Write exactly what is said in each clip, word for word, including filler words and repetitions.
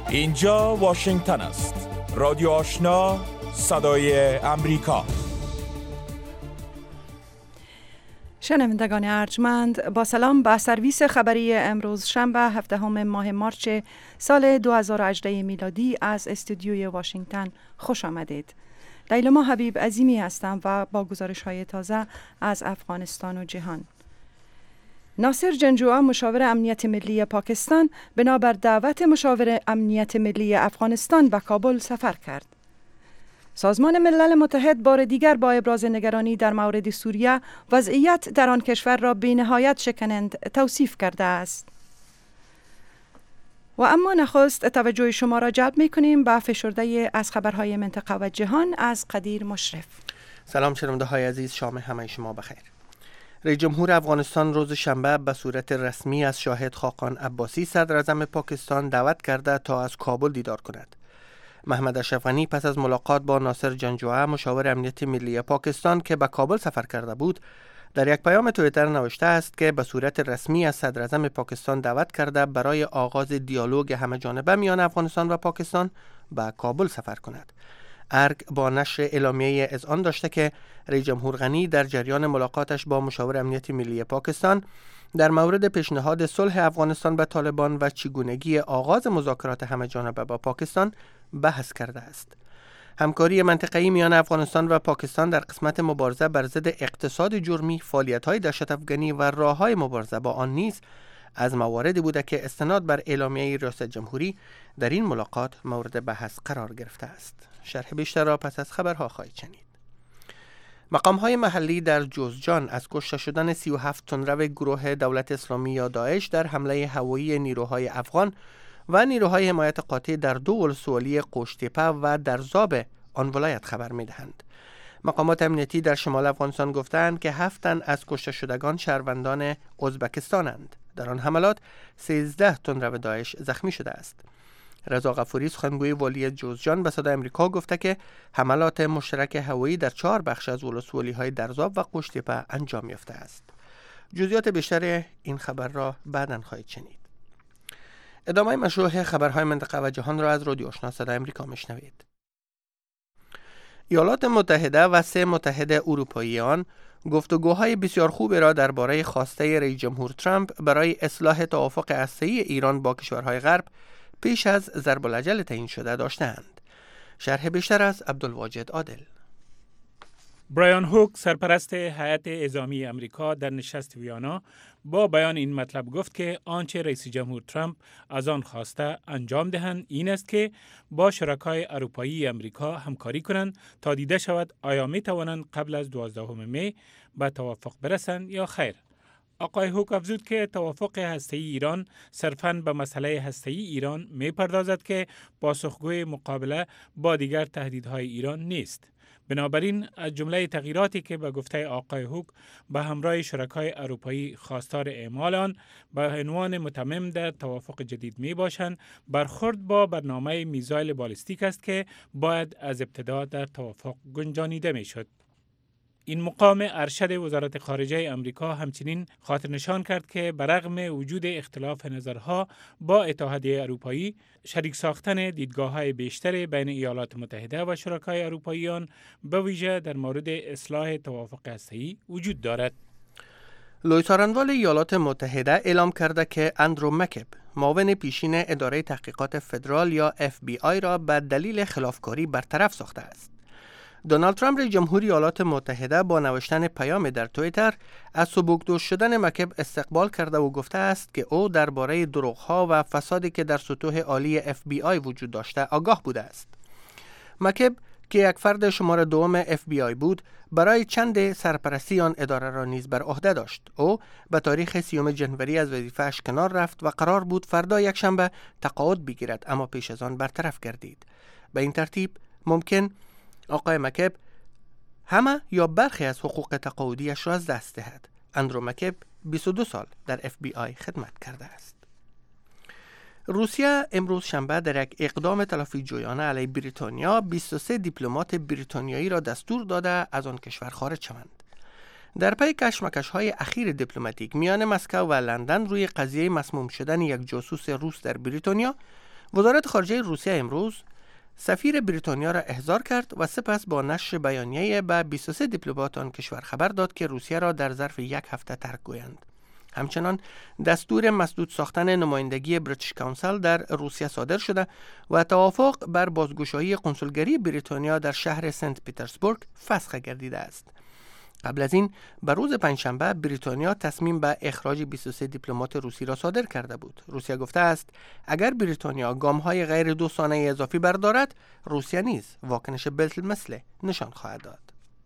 اینجا واشنگتن است. رادیو آشنا، صدای امریکا. شنوندگان ارجمند، با سلام به سرویس خبری امروز شنبه هفدهم ماه مارچ سال دو هزار و هجده میلادی از استودیوی واشنگتن خوش آمدید. لیلا حبیب عظیمی هستم و با گزارش های تازه از افغانستان و جهان. ناصر جنجوعه مشاور امنیت ملی پاکستان بنابر دعوت مشاور امنیت ملی افغانستان به کابل سفر کرد. سازمان ملل متحد بار دیگر با ابراز نگرانی در مورد سوریه وضعیت در آن کشور را بی‌نهایت شکننده توصیف کرده است. و اما نخست توجه شما را جلب می‌کنیم به فشرده از خبرهای منطقه و جهان از قدیر مشرف. سلام شنونده های عزیز، شام همه شما بخیر. رئیس جمهور افغانستان روز شنبه به صورت رسمی از شاهد خاقان عباسی صدر اعظم پاکستان دعوت کرده تا از کابل دیدار کند. محمد اشرف غنی پس از ملاقات با ناصر جنجوعه مشاور امنیت ملی پاکستان که به کابل سفر کرده بود، در یک پیام توییتر نوشته است که به صورت رسمی از صدر اعظم پاکستان دعوت کرده برای آغاز دیالوگ همه‌جانبه میان افغانستان و پاکستان به کابل سفر کند. ارگ با نشر اعلامیه اذعان داشته که رئیس جمهور غنی در جریان ملاقاتش با مشاور امنیت ملی پاکستان در مورد پیشنهاد صلح افغانستان به طالبان و چگونگی آغاز مذاکرات همه‌جانبه با پاکستان بحث کرده است. همکاری منطقه‌ای میان افغانستان و پاکستان در قسمت مبارزه بر ضد اقتصاد جرمی، فعالیت‌های دهشت‌افکنی و راه‌های مبارزه با آن نیز از مواردی بوده که استناد بر اعلامیه ریاست جمهوری در این ملاقات مورد بحث قرار گرفته است. شرح بیشتر را پس از خبرها خواهید شنید. مقام‌های محلی در جوزجان از کشته شدن سی و هفت تندرو گروه دولت اسلامی یا داعش در حمله هوایی نیروهای افغان و نیروهای حمایت قاطع در دو ولسوالی قوشتیپه و در زاب آن ولایت خبر می‌دهند. مقامات امنیتی در شمال افغانستان گفتند که هفت تن از کشته شدگان شهروندان ازبکستانند. در آن حملات سیزده تندرو داعش زخمی شده است. رضا غفوری سخنگوی والی جوزجان به صدای آمریکا گفته که حملات مشترک هوایی در چهار بخش از ولسوالی‌های درزاب و قوشتیپه انجام یافته است. جزئیات بیشتر این خبر را بعداً خواهید شنید. ادامه مشروع خبرهای منطقه و جهان را از رادیو آشنا صدای آمریکا میشنوید. ایالات متحده و سه متحد اروپایی آن گفتگوهای بسیار خوبی را درباره خواسته رئیس جمهور ترامپ برای اصلاح توافق هسته‌ای ایران با کشورهای غرب پیش از ضرب الاجل تعیین شده داشتند. شرح بیشتر از عبدالواجد عادل. برایان هوک سرپرست هیئت اعزامی امریکا در نشست ویانا با بیان این مطلب گفت که آنچه رئیس جمهور ترامپ از آن خواسته انجام دهند این است که با شرکای اروپایی امریکا همکاری کنند تا دیده شود آیا می توانند قبل از دوازدهم می به توافق برسند یا خیر. آقای هوک افزود که توافق هسته‌ای ایران صرفاً به مسئله هسته‌ای ایران می پردازد که پاسخگوی مقابله با دیگر تهدیدهای ایران نیست. بنابراین از جمله تغییراتی که به گفته آقای هوک به همراه شرکای اروپایی خواستار اعمال آن به عنوان متمم در توافق جدید می باشند، برخورد با برنامه میزایل بالستیک است که باید از ابتدا در توافق گنجانیده می شد. این مقام ارشد وزارت خارجه امریکا همچنین خاطر نشان کرد که برغم وجود اختلاف نظرها با اتحادیه اروپایی، شریک ساختن دیدگاه‌های بیشتر بین ایالات متحده و شرکای اروپایی آن به ویژه در مورد اصلاح توافق هسته‌ای وجود دارد. لوی څارنوال ایالات متحده اعلام کرده که اندرو مکب معاون پیشین اداره تحقیقات فدرال یا اف بی آی را به دلیل خلافکاری برطرف ساخته است. دونالد ترامپ رئیس جمهور ایالات متحده با نوشتن پیام در توییتر از سبکدوش شدن مکب استقبال کرده و گفته است که او درباره دروغ‌ها و فسادی که در سطوح عالی اف بی آی وجود داشته آگاه بوده است. مکب که یک فرد شماره دوم اف بی آی بود، برای چند سرپرستی آن اداره را نیز بر عهده داشت. او به تاریخ سیوم جنوری از وظیفه‌اش کنار رفت و قرار بود فردا یکشنبه تقاعد بگیرد، اما پیش از آن برطرف گردید. به این ترتیب ممکن آقای مکب همه یا برخی از حقوق تقاعدیش را از دست دهد. اندرو مکب بیست و دو سال در اف بی آی خدمت کرده است. روسیه امروز شنبه در یک اقدام تلافی جویانه علیه بریتانیا بیست و سه دیپلمات بریتانیایی را دستور داده از آن کشور خارج شوند. در پی کشمکش‌های اخیر دیپلماتیک میان مسکو و لندن روی قضیه مسموم شدن یک جاسوس روس در بریتانیا، وزارت خارجه روسیه امروز سفیر بریتانیا را احضار کرد و سپس با نشر بیانیه به بیست و سه دیپلمات آن کشور خبر داد که روسیه را در ظرف یک هفته ترک گویند. همچنان دستور مسدود ساختن نمایندگی بریتیش کانسل در روسیه صادر شده و توافق بر بازگشایی قنسولگری بریتانیا در شهر سنت پترزبورگ فسخ گردیده است. قبل از این به روز پنجشنبه بریتانیا تصمیم به اخراج بیست و سه دیپلمات روسی را صادر کرده بود. روسیه گفته است اگر بریتانیا گام‌های غیر دوستانه اضافی بردارد، روسیه نیز واکنش بالمثل نشان خواهد داد.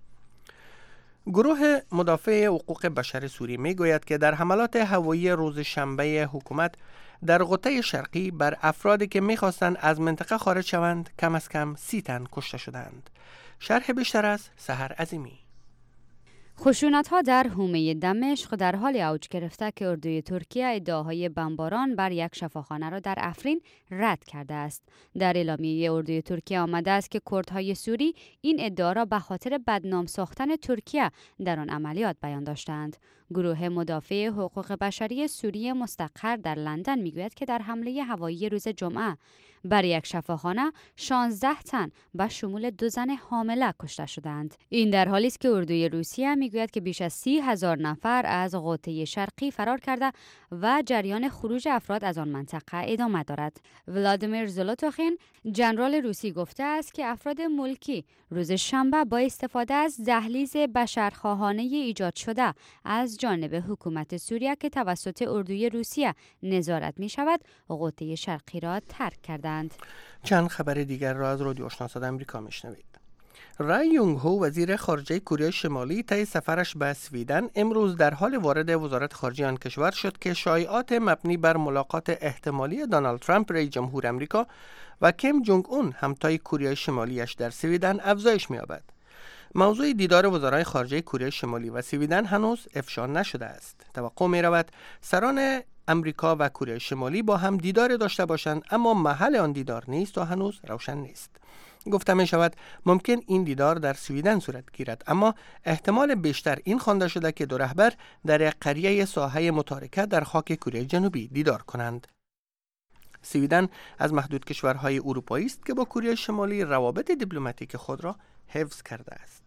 گروه مدافع حقوق بشر سوریه میگوید که در حملات هوایی روز شنبه حکومت در قطب شرقی بر افرادی که می‌خواستند از منطقه خارج شوند کم از کم سی تن کشته شدند. شرح بیشتر از سحر عظیمی. خشونت‌ها در حومه دمشق در حال اوج گرفته که اردوی ترکیه ادعاهای بمباران بر یک شفاخانه را در افرین رد کرده است. در اعلامیه اردوی ترکیه آمده است که کردهای سوری این ادعا را به خاطر بدنام ساختن ترکیه در آن عملیات بیان داشتند. گروه مدافع حقوق بشری سوریه مستقر در لندن میگوید که در حمله هوایی روز جمعه بر یک شفاخانه شانزده تن به شمول دو زن حامله کشته شدند. این در حالی است که اردوی روسیه میگوید که بیش از سی هزار نفر از قطب شرقی فرار کرده و جریان خروج افراد از آن منطقه ادامه دارد. ولادیمیر زولوتوخین ژنرال روسی گفته است که افراد ملکی روز شنبه با استفاده از دهلیز بشرخواهانه ایجاد شده از جانب حکومت سوریه که توسط اردوی روسیه نظارت می شود قطب شرقی را ترک کردند. چند خبر دیگر را از رادیو آشنا صدای آمریکا میشنوید. رای یونگ هو وزیر خارجه کره شمالی طی سفرش به سویدن امروز در حال وارد وزارت خارجه آن کشور شد که شایعات مبنی بر ملاقات احتمالی دونالد ترامپ رئیس جمهور آمریکا و کیم جونگ اون همتای کره شمالیش در سویدن افزایش می‌یابد. موضوع دیدار وزرای خارجه کره شمالی و سویدن هنوز افشا نشده است. توقع می‌رود سران امریکا و کره شمالی با هم دیدار داشته باشند، اما محل آن دیدار نیست و هنوز روشن نیست. گفته می شود ممکن این دیدار در سویدن صورت گیرد، اما احتمال بیشتر این خوانده شده که دو رهبر در یک قریه ساحه متارکه در خاک کره جنوبی دیدار کنند. سویدن از محدود کشورهای اروپایی است که با کره شمالی روابط دیپلماتیک خود را حفظ کرده است.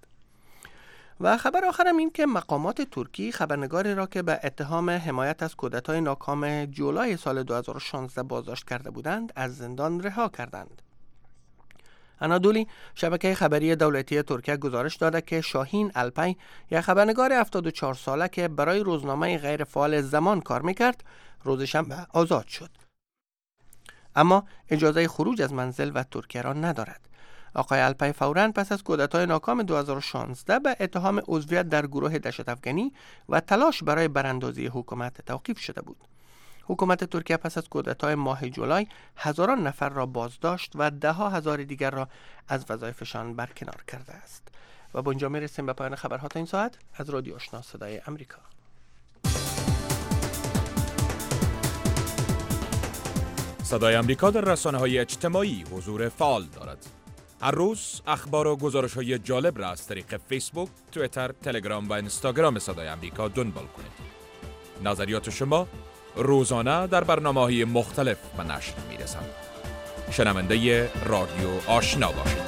و خبر آخرم این که مقامات ترکی خبرنگاری را که به اتهام حمایت از کودتای ناکام جولای سال دو هزار و شانزده بازداشت کرده بودند از زندان رها کردند. انادولی شبکه خبری دولتی ترکیه گزارش داده که شاهین الپی یک خبرنگار هفتاد و چهار ساله که برای روزنامه غیر فعال زمان کار میکرد روز شنبه آزاد شد، اما اجازه خروج از منزل و ترکیه را ندارد. آقای الپی فوراً پس از کودتای ناکام دو هزار و شانزده به اتهام عضویت در گروه دهشت افغانی و تلاش برای براندازی حکومت توقیف شده بود. حکومت ترکیه پس از کودتای ماه جولای هزاران نفر را بازداشت و ده ها هزار دیگر را از وظایفشان برکنار کرده است. و با اینجا میرسیم به پایان خبرها تا این ساعت از رادیو آشنا صدای آمریکا. صدای آمریکا در رسانه‌های اجتماعی حضور فعال دارد. هر روز اخبار و گزارش‌های جالب را از طریق فیسبوک، توییتر، تلگرام و اینستاگرام صدای آمریکا دنبال کنید. نظریات شما روزانه در برنامه‌های مختلف به نشر می‌رسند. شنونده رادیو آشنا باشید.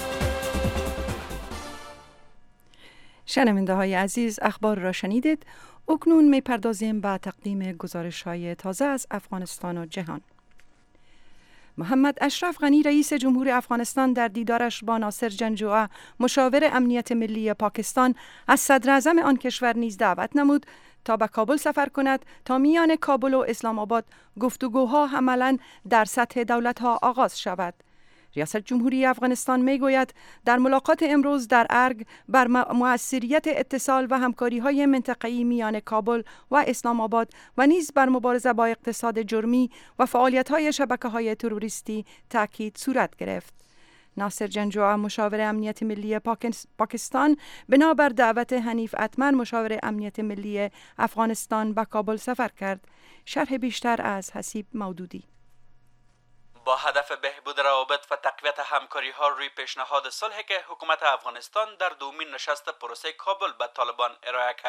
شنونده های عزیز، اخبار را شنیدید. اکنون می‌پردازیم به تقدیم گزارش‌های تازه از افغانستان و جهان. محمد اشرف غنی رئیس جمهور افغانستان در دیدارش با ناصر جنجوعه مشاور امنیت ملی پاکستان از صدر اعظم آن کشور نیز دعوت نمود تا به کابل سفر کند تا میان کابل و اسلام آباد گفتگوها عملاً در سطح دولت‌ها آغاز شود. ریاست جمهوری افغانستان میگوید در ملاقات امروز در ارگ بر مؤثریت اتصال و همکاری‌های منطقه‌ای میان کابل و اسلام آباد و نیز بر مبارزه با اقتصاد جرمی و فعالیت‌های شبکه‌های تروریستی تاکید صورت گرفت. ناصر جنجوعه مشاور امنیت ملی پاکستان بنابر دعوت حنیف اتمر مشاور امنیت ملی افغانستان به کابل سفر کرد. شرح بیشتر از حسیب مودودی. با هدف بهبود روابط و تقویت همکاری‌ها روی پیشنهاد صلحی که حکومت افغانستان در دومین نشست پروسه کابل به طالبان ارائه کرد.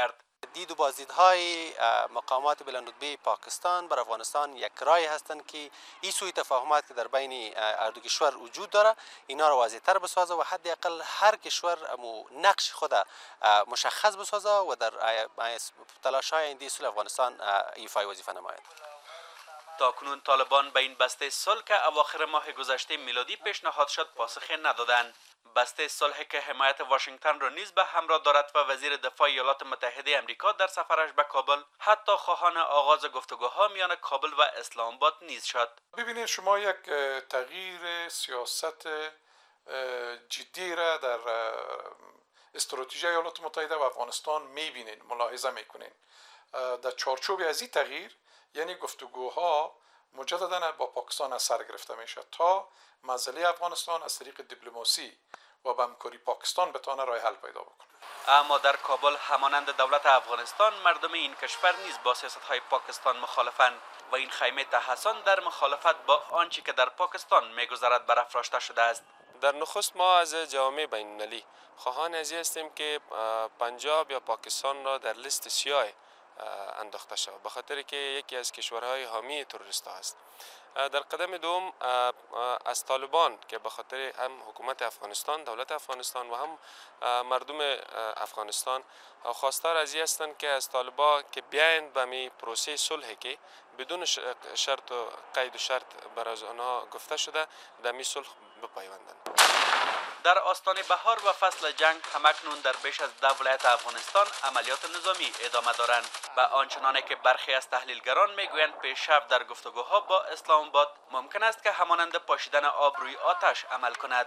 دید و بازدیدهای مقامات بلندرتبه پاکستان بر افغانستان یک رای هستند که این سوء تفاهمات که در بین هر دو کشور وجود داره اینا را واضح‌تر بسازه و حداقل هر کشور امو نقش خود مشخص بسازه و در تلاش‌های آینده صلح افغانستان ایفای وظیفه نماید. تاکنون طالبان به این بسته صلح که اواخر ماه گذشته میلادی پیشنهاد شد پاسخ ندادند. بسته صلح که حمایت واشنگتن را نیز به همراه دارد و وزیر دفاع ایالات متحده آمریکا در سفرش به کابل حتی خواهان آغاز گفتگوها میان کابل و اسلام آباد نیز شد. ببینید شما یک تغییر سیاست جدی را در استراتژی ایالات متحده و افغانستان میبینین، ملاحظه میکنین. در چارچوب از این تغییر یعنی گفتگوها مجددا با پاکستان از سر گرفته میشه تا مسئله افغانستان از طریق دیپلماسی و با همکاری پاکستان بتونه راه حل پیدا بکنه. اما در کابل همانند دولت افغانستان مردم این کشور نیز با سیاست‌های پاکستان مخالفند و این خیمه تحسن در مخالفت با آنچه که در پاکستان میگذرد برافراشته شده است. در نخست ما از جامعه بین‌المللی خواهان ازی هستیم که پنجاب یا پاکستان را در لیست سیاه انداخته شود، به خاطر که یکی از کشورهای حامی تروریست است. در قدم دوم از طالبان که به خاطر هم حکومت افغانستان، دولت افغانستان و هم مردم افغانستان خواستار از این هستند که از طالبان که بیایند به می پروسه صلح که بدون شرط و قید و شرط برای آنها گفته شده در می صلح بپیوندند. در آستان بهار و فصل جنگ همکنون در بیش از ده ولایت افغانستان عملیات نظامی ادامه دارند و آنچنانه که برخی از تحلیلگران میگویند پیشرفت در گفتگوها با اسلام آباد ممکن است که همانند پاشیدن آب روی آتش عمل کند.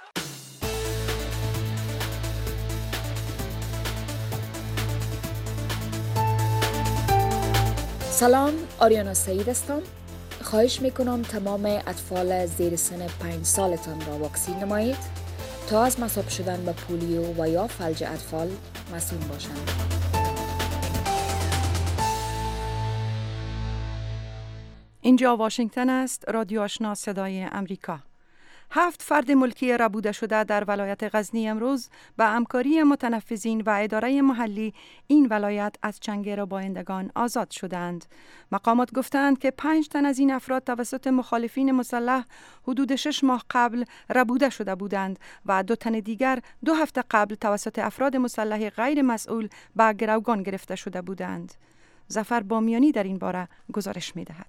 سلام، آریانا سعید هستم. خواهش میکنم تمام اطفال زیر سن پنج سالتان را واکسین نمایید تا از مصاب شدن به پولیو و یا فلج اطفال مسئول باشند. اینجا واشنگتن است، رادیو آشنا صدای امریکا. هفت فرد ملکی ربوده شده در ولایت غزنی امروز به همکاری متنفذین و اداره محلی این ولایت از چنگیر بایندگان آزاد شدند. مقامات گفتند که پنج تن از این افراد توسط مخالفین مسلح حدود شش ماه قبل ربوده شده بودند و دو تن دیگر دو هفته قبل توسط افراد مسلح غیر مسئول به گروگان گرفته شده بودند. ظفر بامیانی در این باره گزارش می‌دهد.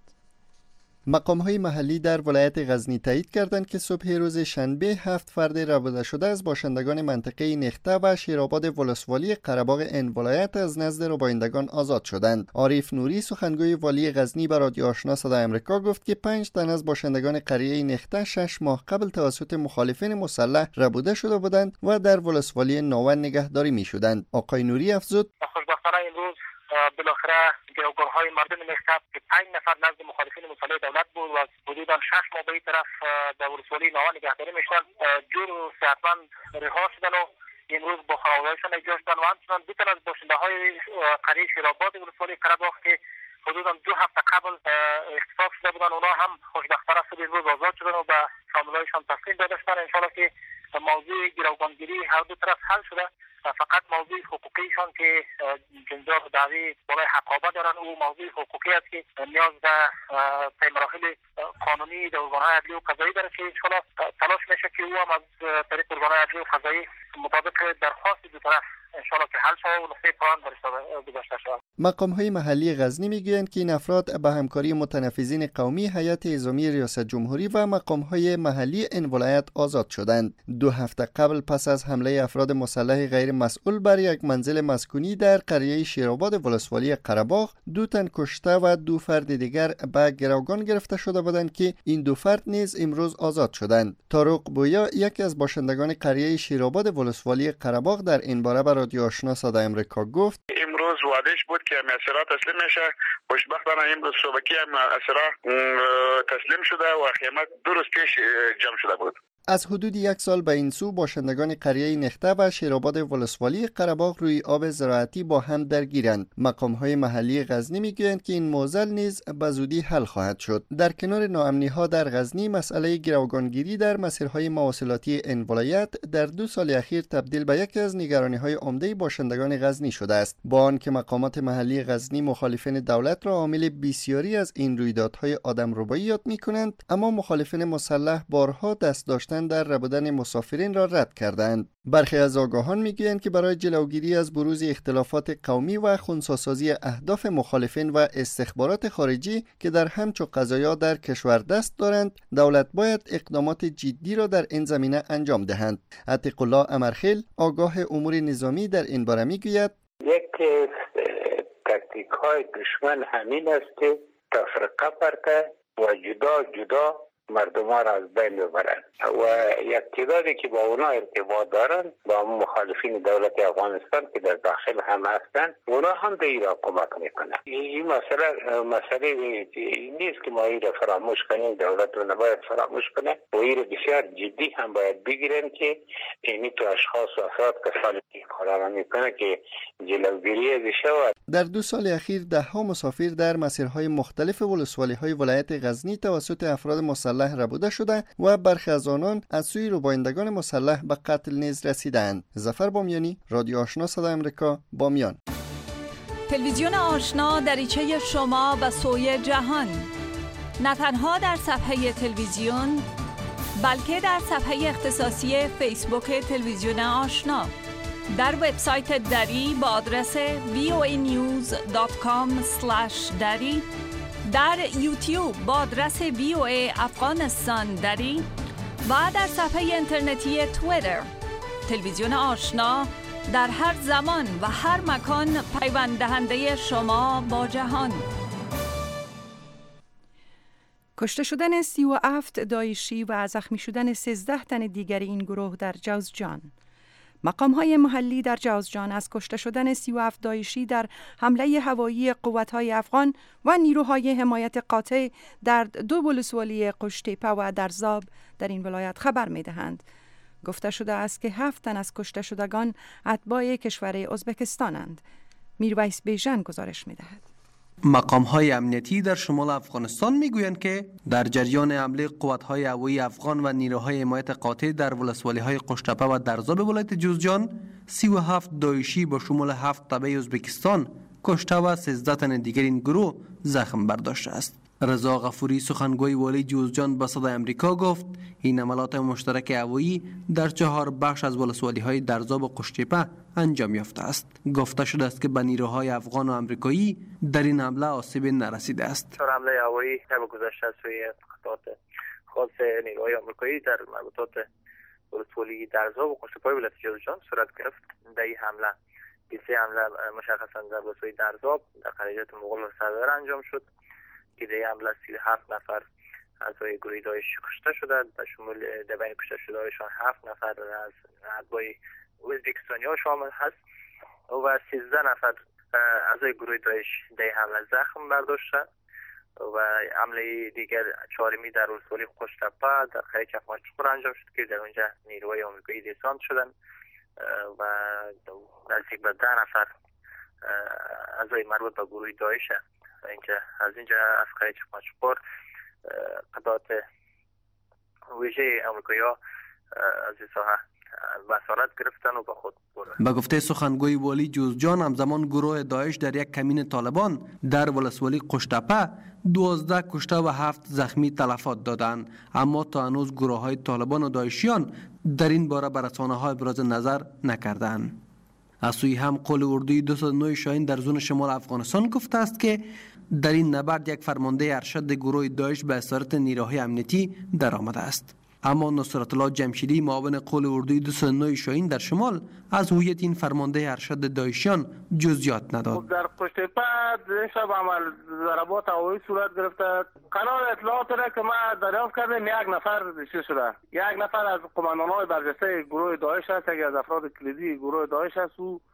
مقام‌های محلی در ولایت غزنی تایید کردند که صبح روز شنبه هفت فرد ربوده شده از باشندگان منطقه نخته و شیرآباد ولسوالی قره‌باغ این ولایت از نزد ربایندگان آزاد شدند. عارف نوری سخنگوی والی غزنی به رادیو آشنا صدای آمریکا گفت که پنج تن از باشندگان قریه نخته شش ماه قبل توسط مخالفین مسلح ربوده شده بودند و در ولسوالی ناون نگهداری می‌شدند. آقای نوری افزود: خوشبختانه امروز بالاخره گروگان‌های مردم نخته که پنج نفر نزد مخالفین مسلح دولت بود و حدوداً شش ماه به این طرف در ولسوالی ناون نگهداری میشدن جور و صحتمند رها شدن و امروز با خانواده‌هایشان اجرا شدن و همچنان دو تن از باشنده‌های قریه شیرآباد ولسوالی قره‌باغ که حدوداً دو هفته قبل اختفاء شده بودن اونا هم خوشبختانه صبح امروز آزاد شدن و به فامیل‌هایشان تسلیم داده شدن. انشالله که موضوع گروگانگیری هر دو طرف حل شده، فقط موضوع حقوقیشان که جنجال و دعوی بالای حقابه دارن او موضوع حقوقی است که نیاز به طی مراحل قانونی در ارگان‌های عدلی و قضایی داره که انشالله تلاش میشه که او هم از طریق ارگان‌های عدلی و قضایی مطابق درخواست دو طرف انشالله که حل شود و نقطه پایان گذاشته شود. مقام‌های محلی غزنی میگویند که این افراد به همکاری متنفذین قومی، هیئت اعزامی ریاست جمهوری و مقام‌های محلی این ولایت آزاد شدند. دو هفته قبل پس از حمله افراد مسلح غیر مسئول بر یک منزل مسکونی در قریه شیرآباد ولسوالی قره‌باغ دو تن کشته و دو فرد دیگر به گروگان گرفته شده بودند که این دو فرد نیز امروز آزاد شدند. طارق بویا یکی از باشندگان قریه شیرآباد ولسوالی قره‌باغ در این باره به رادیو آشنا صدای آمریکا گفت: امروز وعدهش بود که اسیرا تسلیم میشه. خوشبختانه امروز صبحی هم اسیرا تسلیم شده و خیمه دو روز پیش جمع شده بود. از حدود یک سال به این سو باشندگان قریه نخته و شیرآباد ولسوالی قره‌باغ روی آب زراعتی با هم درگیرند. مقام‌های محلی غزنی میگویند که این معضل نیز به زودی حل خواهد شد. در کنار ناامنی‌ها در غزنی، مسئله گروگانگیری در مسیرهای مواصلاتی این ولایت در دو سال اخیر تبدیل به یکی از نگرانی‌های عمده باشندگان غزنی شده است. با آنکه مقامات محلی غزنی مخالفین دولت را عامل بسیاری از این رویدادهای آدمربایی یاد می‌کنند، اما مخالفین مسلح بارها دست داشتن در ربودن مسافرین را رد کردند. برخی از آگاهان میگویند که برای جلوگیری از بروز اختلافات قومی و خنثی‌سازی اهداف مخالفین و استخبارات خارجی که در همچو قضایا در کشور دست دارند، دولت باید اقدامات جدی را در این زمینه انجام دهند. عتیق الله امرخیل، آگاه امور نظامی، در این باره میگوید: یک تاکتیک های دشمن همین است که تفرقه برده و جدا جدا مردم را از بین ببرند و یک تعدادی که با اونا ارتباط دارند، با مخالفین دولت افغانستان که در داخل هم هستند، اونا هم به ایران کمک میکنند. این مسئله مسئله نیست که ما این را فراموش کنیم، دولت رو نباید فراموش کنه و این را بسیار جدی هم باید بگیرن که اینی تو اشخاص و افراد کسانی که کار میکنه که جلوگیری از شود. در دو سال اخیر ده ها مسافر در مسیرهای مختلف ولسوالی های ولایت غزنی توسط افراد مسلح ربوده شده و برخی از آنان از سوی روبایندگان مسلح به قتل نیز رسیدند. ظفر بامیانی، رادیو آشنا صدای آمریکا، بامیان. تلویزیون آشنا دریچه شما به سوی جهان، نه تنها در صفحه تلویزیون بلکه در صفحه اختصاصی فیسبوک تلویزیون آشنا، در وبسایت دری با آدرس وی او ای نیوز دات کام اسلش دری، در یوتیوب با آدرس وی او ای افغانستان دری و در صفحه اینترنتی توییتر. تلویزیون آشنا در هر زمان و هر مکان پیوند دهنده شما با جهان. کشته شدن سی و هفت داعشی و زخمی شدن سیزده تن دیگر این گروه در جوزجان. مقام‌های محلی در جوزجان از کشته شدن سی و هفت داعشی در حمله هوایی قوت‌های افغان و نیروهای حمایت قاطع در دو ولسوالی قشتیپه و درزاب در این ولایت خبر می‌دهند. گفته شده است که هفت تن از کشته شدگان اتباع کشور ازبکستانند. میرویس بیژن گزارش می‌دهد. مقام‌های امنیتی در شمال افغانستان میگویند که در جریان حمله قوت‌های هوایی افغان و نیروهای حمایت قاطع در ولسوالی‌های قشتیپه و درزاب ولایت جوزجان، سی و هفت داعشی با شمول هفت تبع ازبکستان کشته و سیزده تن دیگر این گروه زخم برداشته است. رضا غفوری، سخنگوی والی جوزجان، به صدای آمریکا گفت این عملات مشترک هوایی در چهار بخش از ولسوالی‌های درزاب و قشتیپه انجام یافته است. گفته شده است که به نیروهای افغان و آمریکایی در این حمله آسیب نرسیده است. چهار حمله هوایی شب گذشته سوی خطوط خاص نیروهای آمریکایی در مربوطات ولسوالی درزاب و قشتیپه ولایت جوزجان صورت گرفت. در این حمله بیست حمله مشخصا در ولسوالی درزاب در قریه مغول سردار انجام شد که در حمله سی و هفت نفر اعضای گروه داعش کشته شدند و شمول در بین کشته شده‌هایشان هفت نفر از اتباع ازبکستانی‌ها شامل هست و سیزده نفر اعضای گروه داعش در حمله زخم برداشتند و حمله دیگر چهارمی در ولسوالی قشتیپه در قریه چکماچوق انجام شد که در اونجا نیروهای آمریکایی دسانت شدند و نزدیک به ده نفر اعضای مربوط به گروه داعش اینجا از اینجا از قریه چکماچوق قطعات ویژه آمریکایی‌ها از این ساحه بسارت گرفتن و با خود بردن. به گفته سخنگوی والی جوزجان، همزمان گروه داعش در یک کمین طالبان در ولسوالی قشتیپه دوازده کشته و هفت زخمی تلفات دادند، اما تا هنوز گروه های طالبان و داعشیان در این باره به رسانه‌ها ابراز نظر نکردند. از سوی هم قول اردوی دو صد و نه شاهین در زون شمال افغانستان گفته است که در این نبرد یک فرمانده ارشد گروه داعش به اسارت نیروهای امنیتی در آمده است. اما نصرت الله جمشیدی، معاون قول اردوی دو صد و نه شاهین در شمال، از هویت این فرمانده ارشد داعشیان جزئیات نداد. در قشتیپه شب عمل ضربات هوایی صورت گرفته. قرار اطلاعات را که ما دریافت کردیم یک نفر چی شده. یک نفر از قماندان‌های برجسته گروه داعش است، یکی از افراد کلیدی گروه داعش است. او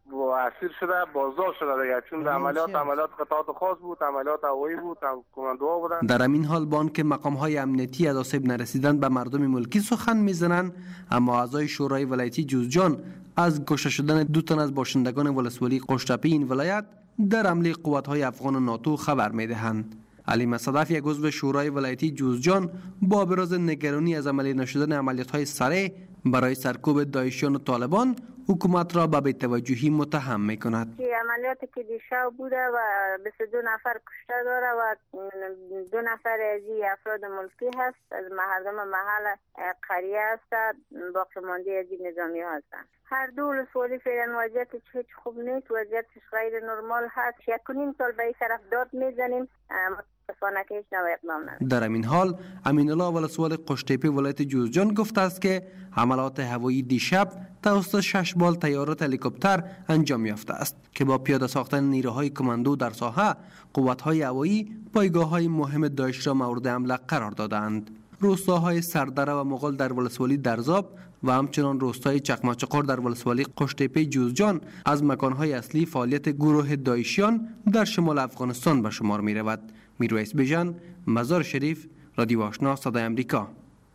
و اسیر شده بازداشت شده دیگه، چون در عملیات عملیات قطعات خاص بود، عملیات هوایی بود، کماندوها بودن. در همین حال بان که مقام های امنیتی از آسیب نرسیدن به مردم ملکی سخن میزنند، اما اعضای شورای ولایتی جوزجان از کشته شدن دو تن از باشندگان ولسوالی قشتپه این ولایت در حمله قوت‌های افغان ناتو خبر میدهند. علی صدف، یک عضو شورای ولایتی جوزجان، با ابراز نگرانی از عملی نشدن عملیات‌های سریع برای سرکوب داعشیان و طالبان، حکومت را به بی‌توجهی متهم می‌کند. عملیاتی که دیشب بوده و بیست و دو نفر کشته داره و دو نفر از این افراد ملکی هست، از مردم محل قریه هست، باقی مانده از این نظامی هستند. هر دو ولسوالی فعلا وضعیتش هیچ خوب نیست، وضعیتش غیر نرمال هست. یک و نیم سال به این طرف داد میزنیم، متاسفانه که هیچ نوع اقدام نداریم. در همین حال امین الله ولسوال قشتیپه ولایت جوزجان گفته است که حملات هوایی دیشب توسط شش بال طیارات هلیکوپتر انجام یافته است که با پیاده ساختن نیروهای کماندو در ساحه، قوت‌های هوایی پایگاه‌های مهم داعش را مورد حمله قرار دادند. روستاهای سردره و مغل در ولسوالی درزاب و همچنان روستای چقماچقر در ولسوالی قشتیپه جوزجان از مکانهای اصلی فعالیت گروه داعشیان در شمال افغانستان به شمار می رود. میرویس بیژن، مزار شریف، رادیو آشنا، صدای امریکا.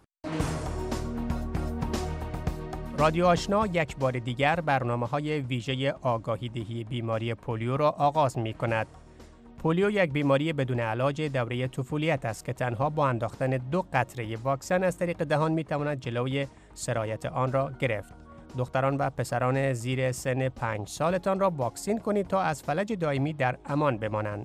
رادیو آشنا یک بار دیگر برنامه‌های ویژه آگاهی دهی بیماری پولیو را آغاز می کند. پولیو یک بیماری بدون علاج دوره طفولیت است که تنها با انداختن دو قطره واکسن از طریق دهان می تواند جلوی سرایت آن را گرفت. دختران و پسران زیر سن پنج سالتان را واکسین کنید تا از فلج دائمی در امان بمانند.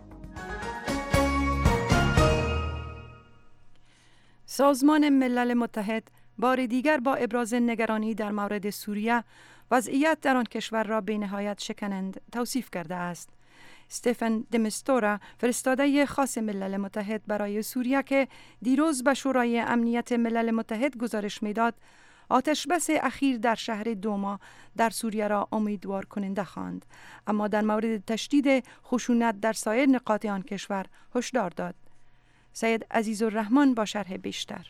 سازمان ملل متحد بار دیگر با ابراز نگرانی در مورد سوریه وضعیت در آن کشور را به نهایت شکننده توصیف کرده است. استفن دمستورا، فرستاده خاص ملل متحد برای سوریه که دیروز به شورای امنیت ملل متحد گزارش میداد، آتش بس اخیر در شهر دوما در سوریه را امیدوار کننده خواند، اما در مورد تشدید خشونت در سایر نقاط آن کشور هشدار داد. سید عزیزالرحمن با شرح بیشتر.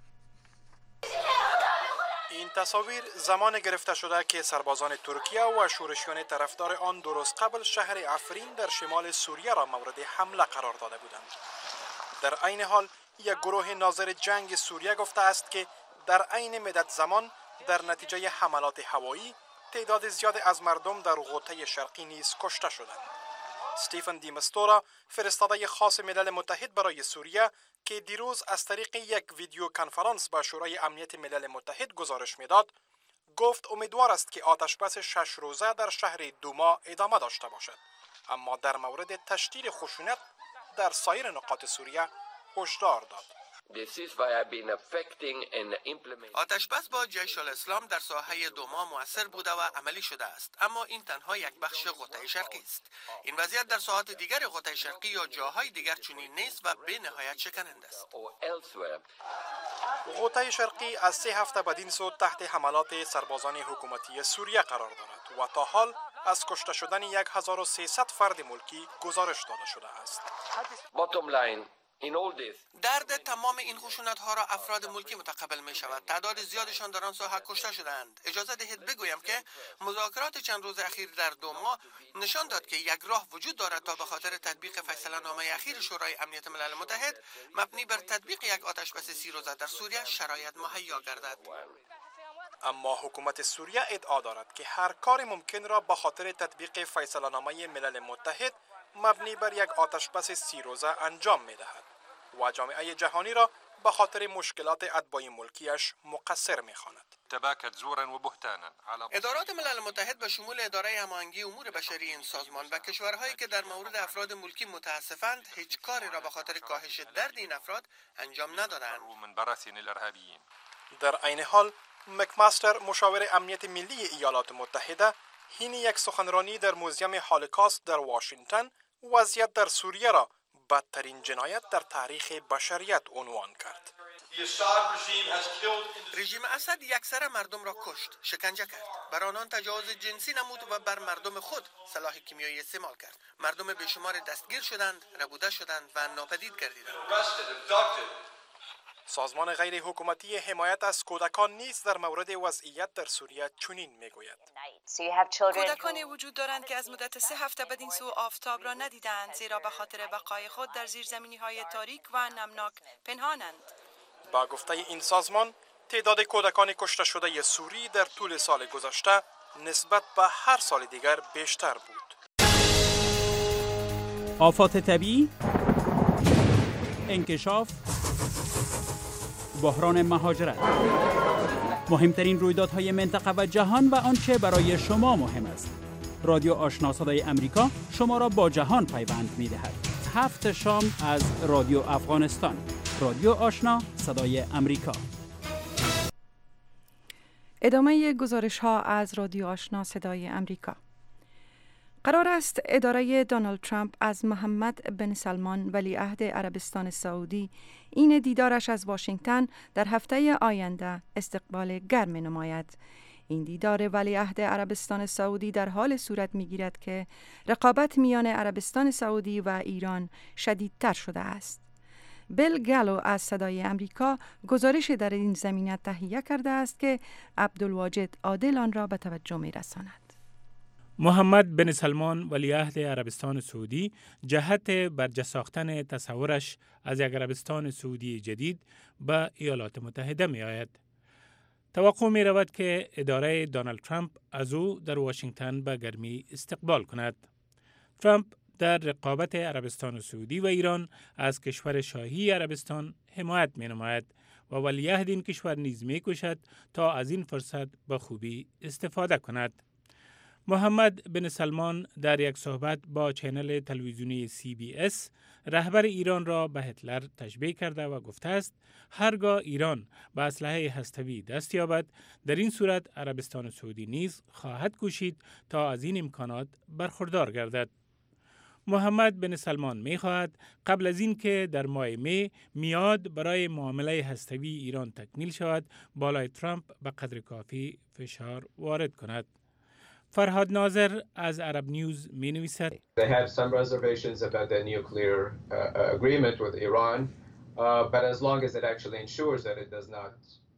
این تصاویر زمان گرفته شده که سربازان ترکیه و شورشیان طرفدار آن درست قبل شهر عفرین در شمال سوریه را مورد حمله قرار داده بودند. در عین حال یک گروه ناظر جنگ سوریه گفته است که در عین مدت زمان در نتیجه حملات هوایی تعداد زیاد از مردم در غوطه شرقی نیز کشته شدند. استیفن دیمستورا، فرستاده خاص ملل متحد برای سوریه که دیروز از طریق یک ویدیو کنفرانس با شورای امنیت ملل متحد گزارش میداد، گفت امیدوار است که آتش بس شش روزه در شهر دوما ادامه داشته باشد، اما در مورد تشدید خشونت در سایر نقاط سوریه هشدار داد. آتش بس با جیش الاسلام در ساحه دوما مؤثر بوده و عملی شده است، اما این تنها یک بخش غوطه شرقی است. این وضعیت در ساحات دیگر غوطه شرقی یا جاهای دیگر چنین نیست و به نهایت شکننده است. غوطه شرقی از سه هفته بدین سو تحت حملات سربازان حکومتی سوریه قرار دارد و تا حال از کشته شدن هزار و سیصد فرد ملکی گزارش داده شده است. درد تمام این خشونت ها را افراد ملکی متقبل می شود. تعداد زیادشان در آن ساحه کشته شدند. اجازه دهید بگویم که مذاکرات چند روز اخیر در دوما نشان داد که یک راه وجود دارد تا به خاطر تطبیق فیصله نامه اخیر شورای امنیت ملل متحد مبنی بر تطبیق یک آتش بس سی روزه در سوریه شرایط مهیا گردد. اما حکومت سوریه ادعا دارد که هر کار ممکن را به خاطر تطبیق فیصله نامه ملل متحد مبنی بر یک آتش بس سی روزه انجام می دهد و جامعه جهانی را به خاطر مشکلات اتباع ملکیش مقصر می‌خواند. ادارات ملل متحد به شمول اداره هماهنگی امور بشری این سازمان و کشورهایی که در مورد افراد ملکی متاسفند هیچ کاری را به خاطر کاهش درد این افراد انجام ندادند. در عین حال مکماستر، مشاور امنیت ملی ایالات متحده، حین یک سخنرانی در موزیم هولوکاست در واشنگتن وضعیت در سوریه را بدترین جنایت در تاریخ بشریت عنوان کرد. رژیم اسد یکسره مردم را کشت، شکنجه کرد، بر آنان تجاوز جنسی نمود و بر مردم خود سلاح کیمیایی استعمال کرد. مردم بیشمار دستگیر شدند، ربوده شدند و ناپدید گردیدند. سازمان غیر حکومتی حمایت از کودکان نیز در مورد وضعیت در سوریه چنین میگوید: کودکانی وجود دارند که از مدت سه هفته بدین سو آفتاب را ندیدند، زیرا به خاطر بقای خود در زیرزمینی های تاریک و نمناک پنهانند. با گفته این سازمان، تعداد کودکان کشته شده سوری در طول سال گذشته نسبت به هر سال دیگر بیشتر بود. آفات طبیعی، انکشاف، بحران مهاجرت، مهمترین رویدادهای منطقه و جهان و آنچه برای شما مهم است. رادیو آشنا صدای امریکا شما را با جهان پیوند می‌دهد. هفت شام از رادیو افغانستان. رادیو آشنا صدای امریکا. ادامه گزارش ها از رادیو آشنا صدای امریکا. قرار است اداره دونالد ترامپ از محمد بن سلمان ولیعهد عربستان سعودی این دیدارش از واشنگتن در هفته آینده استقبال گرم نماید. این دیدار ولیعهد عربستان سعودی در حال صورت می‌گیرد که رقابت میان عربستان سعودی و ایران شدیدتر شده است. بیل گالو از صدای امریکا گزارش در این زمینه تهیه کرده است که عبدالواجد عادل آن را به توجه می‌رساند. محمد بن سلمان ولیعهد عربستان سعودی جهت برجه ساختن تصورش از یک عربستان سعودی جدید به ایالات متحده می آید. توقع می رود که اداره دونالد ترامپ از او در واشنگتن به گرمی استقبال کند. ترامپ در رقابت عربستان سعودی و ایران از کشور شاهی عربستان حمایت می نماید و ولیعهد این کشور نیز می کوشد تا از این فرصت به خوبی استفاده کند. محمد بن سلمان در یک صحبت با چینل تلویزیونی سی بی اس رهبر ایران را به هتلر تشبیه کرده و گفته است هرگاه ایران به اسلحه هسته‌ای دست یابد، در این صورت عربستان سعودی نیز خواهد کوشید تا از این امکانات برخوردار گردد. محمد بن سلمان می خواهد قبل از این که در ماه می میاد برای معامله هسته‌ای ایران تکمیل شود، بالای ترامپ به قدر کافی فشار وارد کند. فرهاد ناظر از عرب نیوز می نویسد: They have some reservations about the nuclear uh, agreement with Iran, uh, but as long as it actually ensures that it does not.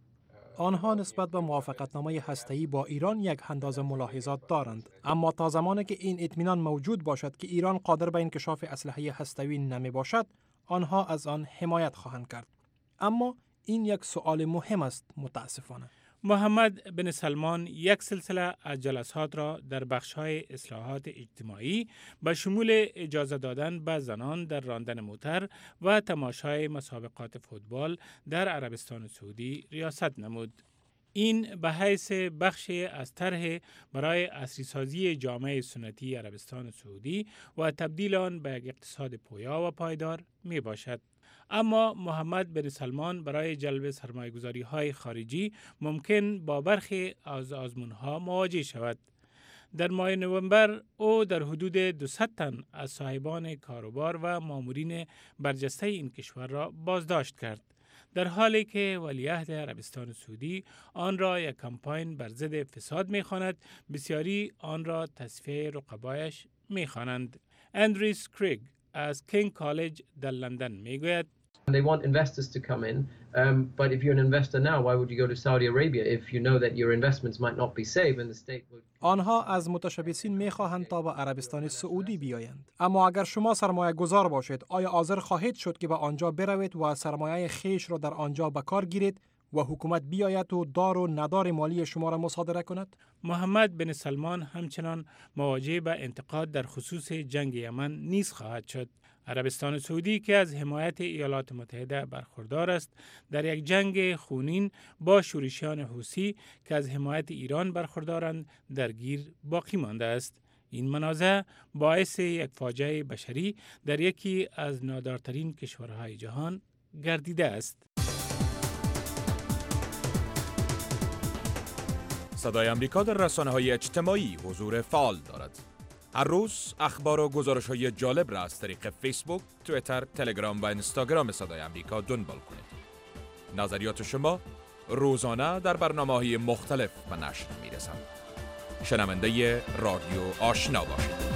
آنها نسبت به موافقتنامه هسته‌ای با ایران یک اندازه ملاحظات دارند، اما تا زمانی که این اطمینان موجود باشد که ایران قادر به انکشاف اسلحه هسته‌ای نمی باشد، آنها از آن حمایت خواهند کرد. اما این یک سوال مهم است متاسفانه. محمد بن سلمان یک سلسله از جلسات را در بخش‌های اصلاحات اجتماعی به شمول اجازه دادن به زنان در راندن موتر و تماشای مسابقات فوتبال در عربستان سعودی ریاست نمود. این به حیث بخشی از طرح برای عصری‌سازی جامعه سنتی عربستان سعودی و تبدیل آن به یک اقتصاد پویا و پایدار می باشد. اما محمد بن سلمان برای جلب سرمایه‌گذاری‌های خارجی ممکن با برخی از آزمون‌ها مواجه شود. در ماه نوامبر او در حدود دویست تن از صاحبان کاروبار و مامورین برجسته این کشور را بازداشت کرد، در حالی که ولیعهد عربستان سعودی آن را یک کمپاین بر ضد فساد می‌خواند. بسیاری آن را تصفیه رقبایش می‌خوانند. اندریس کریگ از کینگ کالج در لندن میگوید: They want investors to come in, um, but if you're an investor now, why would you go to Saudi Arabia if you know that your investments might not be safe and the state would... آنها از متشبثین میخواهند تا به عربستان سعودی بیایند. اما اگر شما سرمایه گذار باشید، آیا حاضر خواهید شد که به آنجا بروید و سرمایه خیش را در آنجا به کار گیرید و حکومت بیاید و دار و ندار مالی شما را مصادره کند؟ محمد بن سلمان همچنان مواجه به انتقاد در خصوص جنگ یمن نیز خواهد شد. عربستان سعودی که از حمایت ایالات متحده برخوردار است، در یک جنگ خونین با شورشیان حوثی که از حمایت ایران برخوردارند درگیر باقی مانده است. این منازع باعث یک فاجعه بشری در یکی از نادارترین کشورهای جهان گردیده است. صدای امریکا در رسانه‌های اجتماعی حضور فعال دارد. هر روز اخبار و گزارش‌های جالب را از طریق فیسبوک، توییتر، تلگرام و اینستاگرام صدای امریکا دنبال کنید. نظریات شما روزانه در برنامه‌های مختلف به نشر می‌رسند. شنونده رادیو آشنا باشید.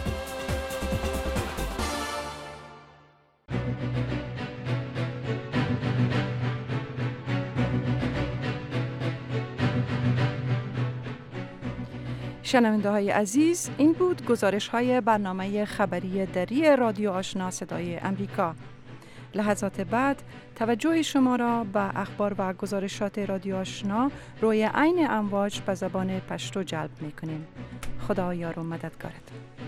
شنونده های عزیز، این بود گزارش های برنامه خبری دری رادیو آشنا صدای امریکا. لحظات بعد توجه شما را به اخبار و گزارشات رادیو آشنا روی عین امواج به زبان پشتو جلب می کنیم. خدا یار و مددگارت.